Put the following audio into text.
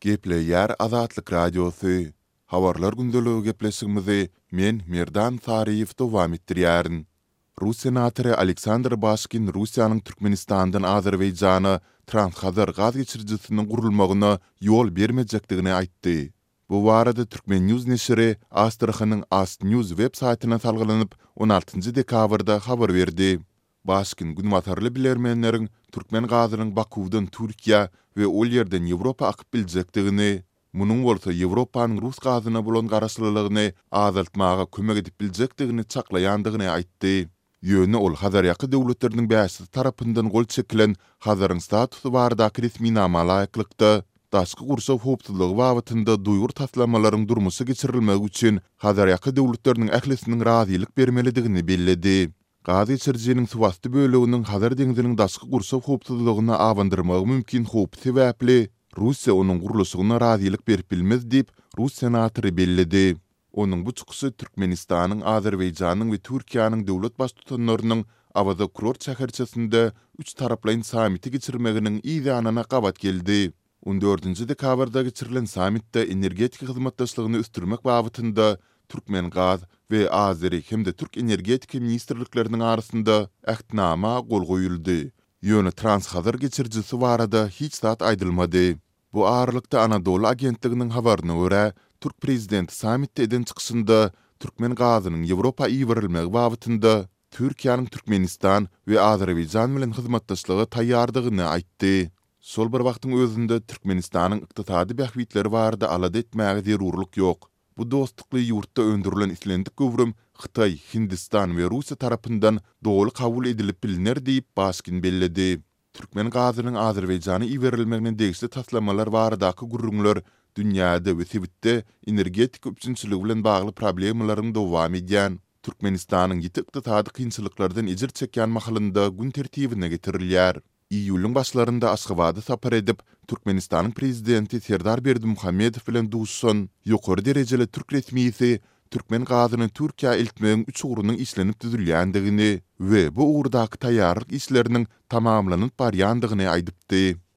Gepleýär Azatlyk radiosu. Habarlar gündölügi gepleşigimizi men Merdan Sariýew dowam etdirýärin. Rus senatory Aleksandr Başkin Russiýanyň Türkmenistandan Azerbaýjana transhazar gaz geçirjisiniň gurulmagyna ýol bermejekdigini aýtdy. Bu barada Türkmen News neşri Astrahanyň Ast News web saýtyna salgylanyp 16-njy dekabrda habar berdi. Başkin günwatarly bilermenleriň Türkmen gazynyň Bakuwdan Türkiýa we ol ýerden Ýewropa akyp biljekdigini, munyň bolsa Ýewropanyň Rus gazyna bolan garaşlylygyny azaltmaga kömek edip biljekdigini çaklaýandygyny aýtdy. Ýöne ol Hazar ýaky döwletleriniň bäşi tarapyndan gol çekilen Hazaryň statusy barada resmi namalaýyklykda daşky gurşaw howpsuzlygy babatynda duýgur taslamalaryň durmuşy geçirilmegi üçin Hazar ýaky döwletleriniň ählisiniň razylyk bermelidigini belledi. Gaz geçirjiniň suwasty bölегiniň Hazar deňiziniň daşky gurşaw howpsuzlygyny awandyrmagy mümkin howp sebäpli Russiýa onuň guruluşyna razylyk berip bilmez diýip Rus senatory belledi. Onuň bu çykyşy Türkmenistanyň, Azerbaýjanyň we Türkiýanyň döwlet baş tutanlarynyň Awaza kurort şäherçesinde 3 taraplaýyn samiti geçirmeginiň ýa-nyna gabat geldi. 14-nji dekabrda geçirilen samitde energetik hyzmatdaşlygyny üstürmek babatynda Türkmen gaz we Azeri hemde Türk energetika ministrlikleriniň arasynda ähtnama gol goýuldy. Ýöne transhazar geçirjisi barada hiç zat aýdylmady. Bu aralykda Anadolu agentliginiň habaryna görä, Türk prezidenti samitde eden çykyşynda Türkmen gazynyň Ýewropa iýberilmegi babatynda Türkiýanyň Türkmenistan we Azerbaýjan bilen hyzmatdaşlygy taýýardygyny aýtdy. Sol bir wagtyň özünde Türkmenistanyň ykdysady bähwitleri barada alada etmäge zerurlyk ýok. Bu dostlukly ýurtda öndürilen islendik gowrum Xitay, Hindistan we Russiýa tarapyndan doly kabul edilip bilinir diýip Başkin belledi. Türkmen gazynyň Azerbaýjana iýberilmegine degişli taslamalar baradaky gurrunlar dünýäde we sebitde energetik üçinçiligi bilen bagly problemlaryň dowam edýän Türkmenistanyň ýiti ykdysady kynçylyklardan ejir çekýän mahalynda gün tertibine getirilýär. İýulyň başlarynda Aşgabatda sapar edip Türkmenistanyň prezidenti Serdar Berdimuhammedow bilen duşsun ýokary derejeli türk resmiýeti Türkmen gazyny Türkiýa eltmegiň 3 ugurunyň işlenip düzülýändigini we bu ugurdaky taýýarlyk işleriniň tamamlanyp barýandygyny aýdypdy.